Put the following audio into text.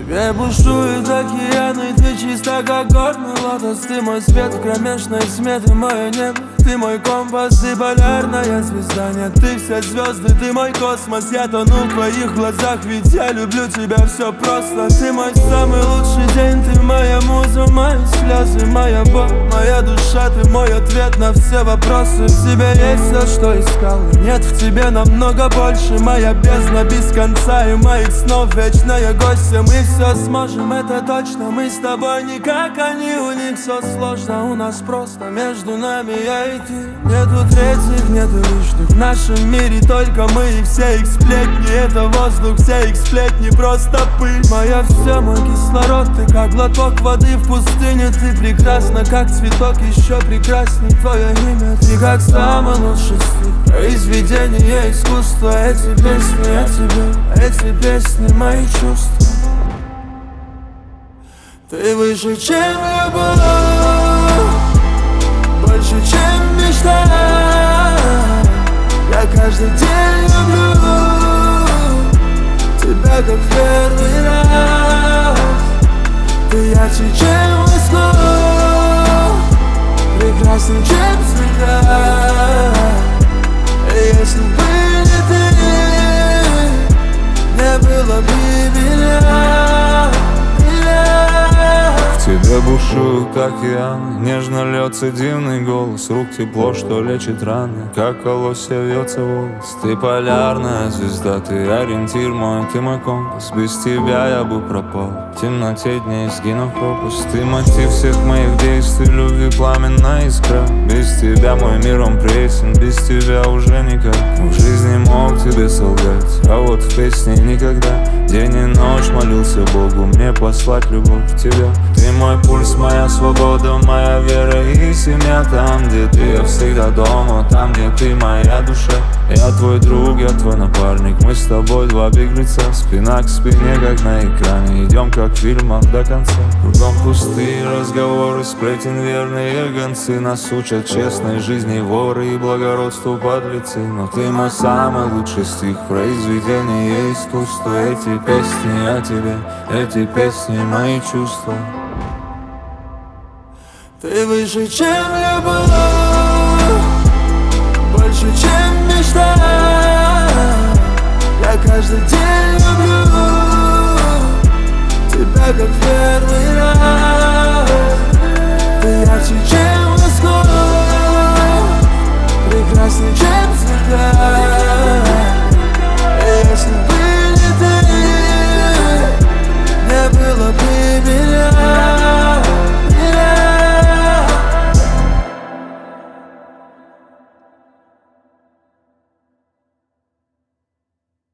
тебе бушуют океаны, ты чиста как горный лотос. Ты мой свет в кромешной тьме, ты мое небо, ты мой компас, ты полярная звезда. Нет, ты все звезды, ты мой космос. Я тону в твоих глазах, ведь я люблю тебя, все просто. Ты мой самый лучший день, ты моя муза, мои слезы, моя боль, моя душа. Ты мой ответ на все вопросы. В тебе есть все, что искал, нет в тебе намного больше. Моя бездна без конца и моих снов вечная гостья. Мы все сможем, это точно. Мы с тобой не как они, у них все сложно. У нас просто между нами я и ты. Нету третьих, нету лишних. В нашем мире только мы и все их сплетни. Это воздух, все их сплетни, просто пыль. Моя все, мой кислород, ты как глоток воды в пустыне. Ты прекрасна, как цветок, еще прекрасней твое имя. Ты как самый лучший стиль, произведение искусства. Эти песни о тебе, эти песни мои чувства. Ты выше, чем любовь, больше, чем мечта. Я каждый день люблю тебя, как в первый раз. Ты ярче, чем весна, прекрасней, чем звезда. И если бы не ты, не было бы меня. В тебе бушуют океаны, нежно льется дивный голос. Рук тепло, что лечит раны, как колосья вьется волос. Ты полярная звезда, ты ориентир мой, ты мой компас. Без тебя я бы пропал, в темноте дней сгинув пропасть. Ты мотив всех моих действий, любви пламенная искра. Без тебя мой мир он пресен, без тебя уже никак. В жизни мог тебе солгать, а вот в песне никогда. День и ночь молился Богу мне послать любовь к тебе. Ты мой пульс, моя свобода, моя вера и семья. Там, где ты, я всегда дома. Там, где ты, моя душа. Я твой друг, я твой напарник. Мы с тобой два беглеца, спина к спине, как на экране. Идем, как в фильмах, до конца. Кругом пустые разговоры, сплетен верные гонцы. Нас учат честной жизни воры и благородству подлецы. Но ты мой самый лучший стих, произведение искусства. Эти песни о тебе, эти песни мои чувства. Ты выше, чем любовь, больше, чем мечта. Я каждый день люблю тебя, как в